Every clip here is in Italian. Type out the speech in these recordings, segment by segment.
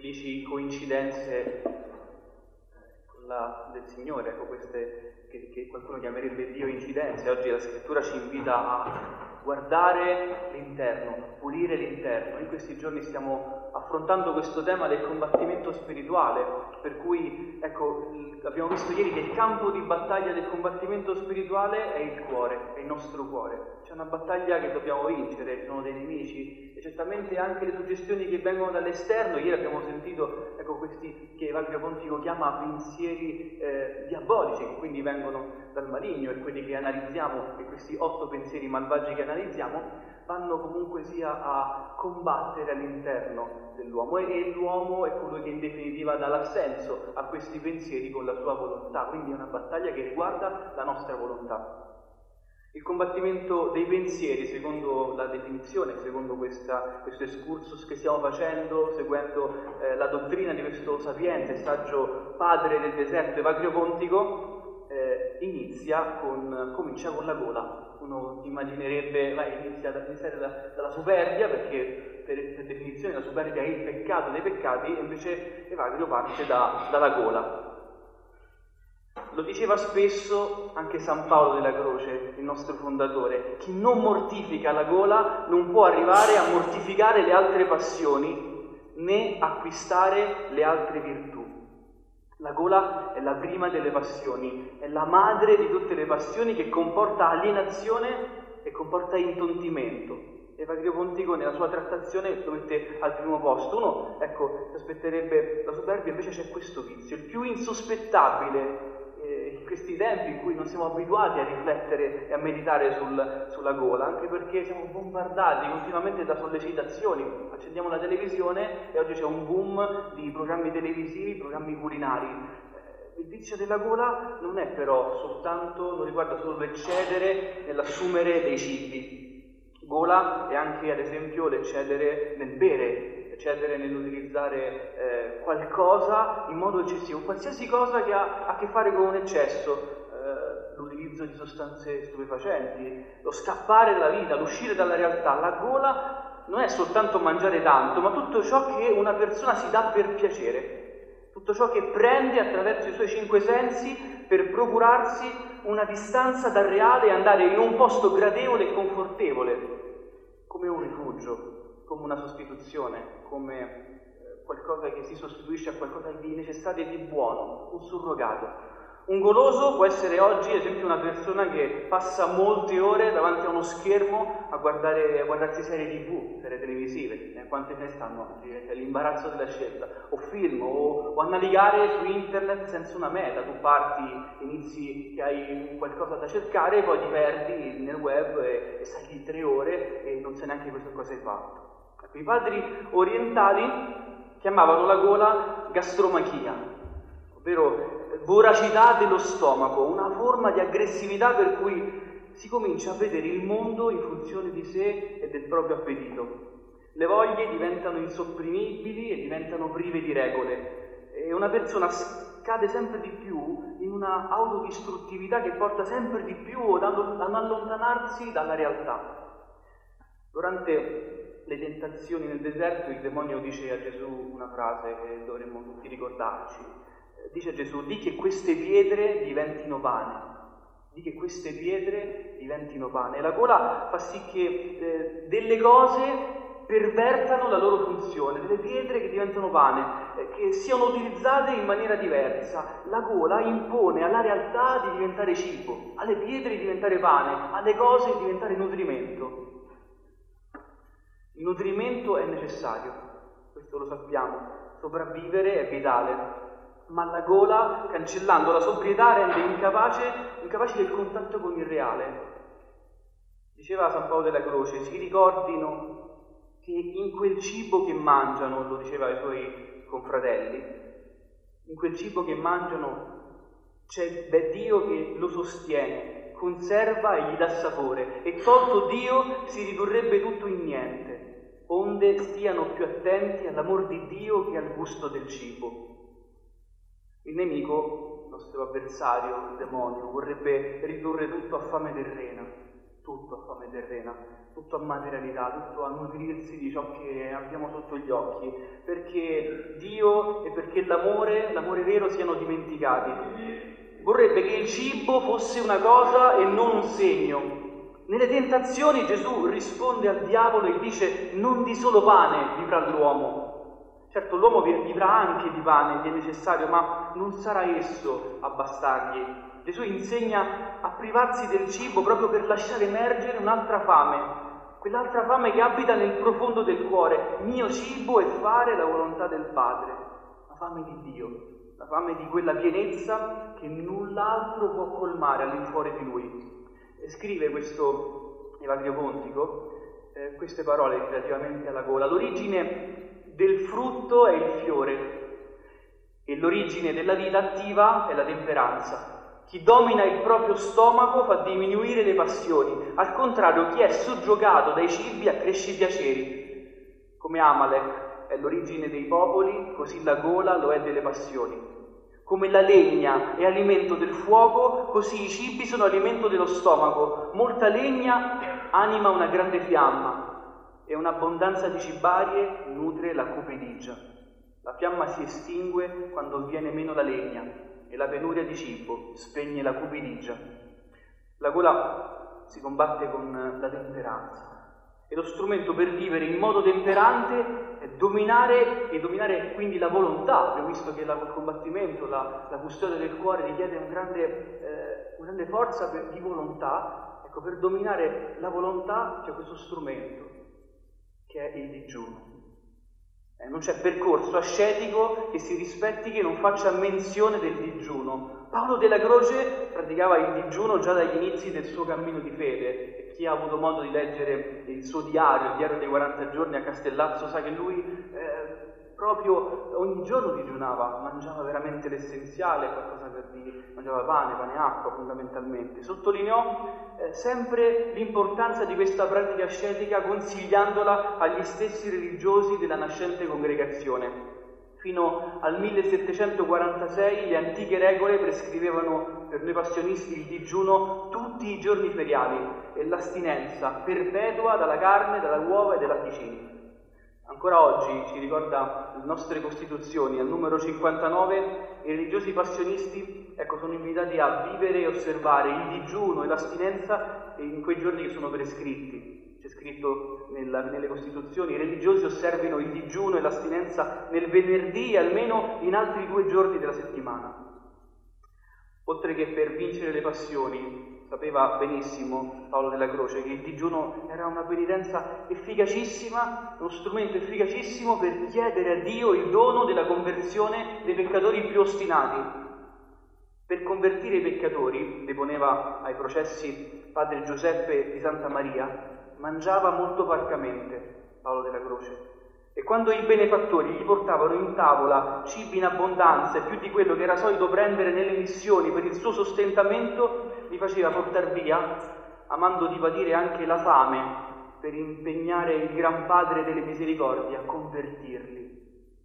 felici coincidenze del Signore, ecco, queste che qualcuno chiamerebbe Dio incidenze. Oggi la Scrittura ci invita a guardare l'interno, pulire l'interno. In questi giorni stiamo affrontando questo tema del combattimento spirituale, per cui, ecco, abbiamo visto ieri che il campo di battaglia del combattimento spirituale è il cuore, è il nostro cuore. C'è una battaglia che dobbiamo vincere, ci sono dei nemici, e certamente anche le suggestioni che vengono dall'esterno. Ieri abbiamo sentito, ecco, questi che Evagrio Pontico chiama pensieri diabolici, che quindi vengono dal maligno, e quelli che analizziamo, e questi 8 pensieri malvagi che analizziamo, vanno comunque sia a combattere all'interno dell'uomo, e l'uomo è colui che in definitiva dà l'assenso a questi pensieri con la sua volontà, quindi è una battaglia che riguarda la nostra volontà. Il combattimento dei pensieri, secondo la definizione, secondo questo excursus che stiamo facendo, seguendo la dottrina di questo sapiente, saggio padre del deserto Evagrio Pontico, comincia con la gola. Uno immaginerebbe, inizia dalla superbia, perché per definizione la superbia è il peccato dei peccati, e invece Evagrio parte dalla gola. Lo diceva spesso anche San Paolo della Croce, il nostro fondatore: chi non mortifica la gola non può arrivare a mortificare le altre passioni né acquistare le altre virtù. La gola è la prima delle passioni, è la madre di tutte le passioni, che comporta alienazione e comporta intontimento. Evagrio Pontico nella sua trattazione lo mette al primo posto. Uno, ecco, si aspetterebbe la superbia, invece c'è questo vizio, il più insospettabile in questi tempi in cui non siamo abituati a riflettere e a meditare sulla gola, anche perché siamo bombardati continuamente da sollecitazioni. Accendiamo la televisione e oggi c'è un boom di programmi televisivi, programmi culinari. Il vizio della gola non è però soltanto, non riguarda solo l'eccedere nell'assumere dei cibi. Gola è anche, ad esempio, l'eccedere nel bere, eccedere nell'utilizzare qualcosa in modo eccessivo, qualsiasi cosa che ha a che fare con un eccesso, l'utilizzo di sostanze stupefacenti, lo scappare dalla vita, l'uscire dalla realtà. La gola non è soltanto mangiare tanto, ma tutto ciò che una persona si dà per piacere, tutto ciò che prende attraverso i suoi 5 sensi per procurarsi una distanza dal reale e andare in un posto gradevole e confortevole, come un rifugio, come una sostituzione, come qualcosa che si sostituisce a qualcosa di necessario e di buono, un surrogato. Un goloso può essere oggi, ad esempio, una persona che passa molte ore davanti a uno schermo a guardarsi serie TV, serie televisive. Quante ne stanno oggi? È l'imbarazzo della scelta. O film, o a navigare su internet senza una meta. Tu parti, inizi che hai qualcosa da cercare, poi ti perdi nel web e stai lì 3 ore e non sai neanche cosa hai fatto. Ecco, i padri orientali chiamavano la gola gastromachia, ovvero voracità dello stomaco, una forma di aggressività per cui si comincia a vedere il mondo in funzione di sé e del proprio appetito. Le voglie diventano insopprimibili e diventano prive di regole, e una persona cade sempre di più in una autodistruttività che porta sempre di più ad allontanarsi dalla realtà. Durante le tentazioni nel deserto il demonio dice a Gesù una frase che dovremmo tutti ricordarci. Dice Gesù: di che queste pietre diventino pane. Di che queste pietre diventino pane. E la gola fa sì che delle cose pervertano la loro funzione, delle pietre che diventano pane, che siano utilizzate in maniera diversa. La gola impone alla realtà di diventare cibo, alle pietre di diventare pane, alle cose di diventare nutrimento. Il nutrimento è necessario, questo lo sappiamo, sopravvivere è vitale. Ma la gola, cancellando la sobrietà, rende incapace del contatto con il reale. Diceva San Paolo della Croce: si ricordino che in quel cibo che mangiano, lo diceva ai suoi confratelli, in quel cibo che mangiano c'è Dio che lo sostiene, conserva e gli dà sapore, e tolto Dio si ridurrebbe tutto in niente, onde stiano più attenti all'amor di Dio che al gusto del cibo. Il nemico, il nostro avversario, il demonio, vorrebbe ridurre tutto a fame terrena, tutto a fame terrena, tutto a materialità, tutto a nutrirsi di ciò che abbiamo sotto gli occhi, perché Dio e perché l'amore vero siano dimenticati. Vorrebbe che il cibo fosse una cosa e non un segno. Nelle tentazioni Gesù risponde al diavolo e dice: non di solo pane vivrà l'uomo. Certo, l'uomo vivrà anche di pane, che è necessario, ma non sarà esso a bastargli. Gesù insegna a privarsi del cibo proprio per lasciare emergere un'altra fame, quell'altra fame che abita nel profondo del cuore. Mio cibo è fare la volontà del Padre, la fame di Dio, la fame di quella pienezza che null'altro può colmare all'infuori di Lui. Scrive questo Evagrio Pontico queste parole relativamente alla gola: l'origine del frutto è il fiore e l'origine della vita attiva è la temperanza. Chi domina il proprio stomaco fa diminuire le passioni, al contrario chi è soggiogato dai cibi accresce i piaceri. Come Amalek è l'origine dei popoli, così la gola lo è delle passioni. Come la legna è alimento del fuoco, così i cibi sono alimento dello stomaco. Molta legna anima una grande fiamma e un'abbondanza di cibarie nutre la cupidigia. La fiamma si estingue quando viene meno la legna e la penuria di cibo spegne la cupidigia. La gola si combatte con la temperanza. E lo strumento per vivere in modo temperante è dominare quindi la volontà. Abbiamo visto che il combattimento, la custodia del cuore richiede una grande forza di volontà. Ecco, per dominare la volontà c'è questo strumento che è il digiuno. Non c'è percorso ascetico che si rispetti che non faccia menzione del digiuno. Paolo della Croce praticava il digiuno già dagli inizi del suo cammino di fede. E chi ha avuto modo di leggere il suo diario, il diario dei 40 giorni a Castellazzo, sa che lui proprio ogni giorno digiunava, mangiava veramente l'essenziale, qualcosa per dire, mangiava pane e acqua fondamentalmente. Sottolineò sempre l'importanza di questa pratica ascetica, consigliandola agli stessi religiosi della nascente congregazione. Fino al 1746 le antiche regole prescrivevano per noi passionisti il digiuno tutti i giorni feriali e l'astinenza perpetua dalla carne, dalla uova e dai latticini. Ancora oggi, ci ricorda le nostre Costituzioni, al numero 59, i religiosi passionisti sono invitati a vivere e osservare il digiuno e l'astinenza in quei giorni che sono prescritti. C'è scritto nelle Costituzioni: i religiosi osservino il digiuno e l'astinenza nel venerdì e almeno in altri 2 giorni della settimana. Oltre che per vincere le passioni, sapeva benissimo Paolo della Croce che il digiuno era una penitenza efficacissima, uno strumento efficacissimo per chiedere a Dio il dono della conversione dei peccatori più ostinati. Per convertire i peccatori, deponeva ai processi padre Giuseppe di Santa Maria, mangiava molto parcamente Paolo della Croce. E quando i benefattori gli portavano in tavola cibi in abbondanza e più di quello che era solito prendere nelle missioni per il suo sostentamento, li faceva portar via, amando di patire anche la fame, per impegnare il Gran Padre delle Misericordie a convertirli.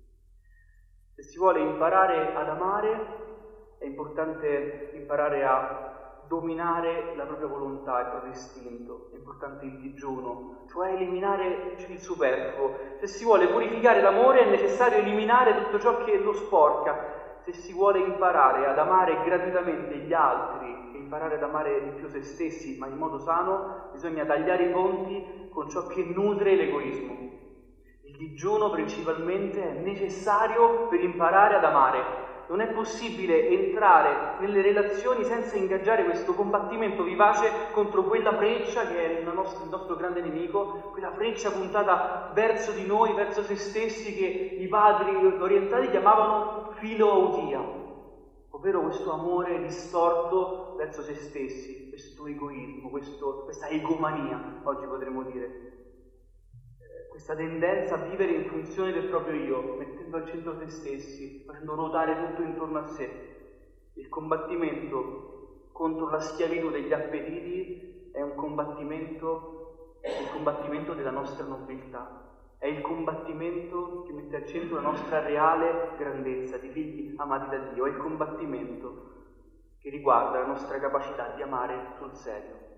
Se si vuole imparare ad amare, è importante imparare a dominare la propria volontà, il proprio istinto. È importante il digiuno, cioè eliminare il superfluo. Se si vuole purificare l'amore è necessario eliminare tutto ciò che lo sporca. Se si vuole imparare ad amare gratuitamente gli altri e imparare ad amare di più se stessi, ma in modo sano, bisogna tagliare i ponti con ciò che nutre l'egoismo. Il digiuno principalmente è necessario per imparare ad amare. Non è possibile entrare nelle relazioni senza ingaggiare questo combattimento vivace contro quella freccia che è il nostro grande nemico, quella freccia puntata verso di noi, verso se stessi, che i padri orientali chiamavano filoautia, ovvero questo amore distorto verso se stessi, questo egoismo, questa egomania, oggi potremmo dire. Questa tendenza a vivere in funzione del proprio io, mettendo al centro se stessi, facendo ruotare tutto intorno a sé. Il combattimento contro la schiavitù degli appetiti è il combattimento della nostra nobiltà. È il combattimento che mette al centro la nostra reale grandezza di figli amati da Dio. È il combattimento che riguarda la nostra capacità di amare sul serio.